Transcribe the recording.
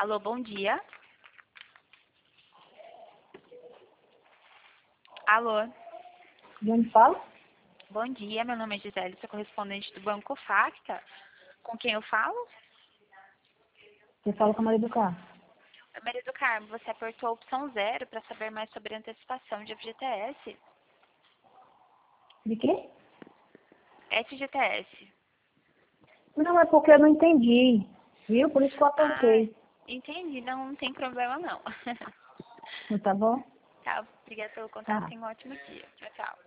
Alô, bom dia. Alô, De onde fala? bom dia. Meu nome é Gisele, sou correspondente do Banco Facta. Com quem eu falo? Você fala com a Maria do Carmo. Maria do Carmo, você apertou a opção 0 para saber mais sobre a antecipação de FGTS. De quê? FGTS. Não, é porque eu não entendi. Viu? Por isso que eu Ah, apertei. entendi. Não tem problema, não. Não tá bom? Tá, obrigada pelo contato. Tá. Tenha um ótimo dia. Tchau, tchau.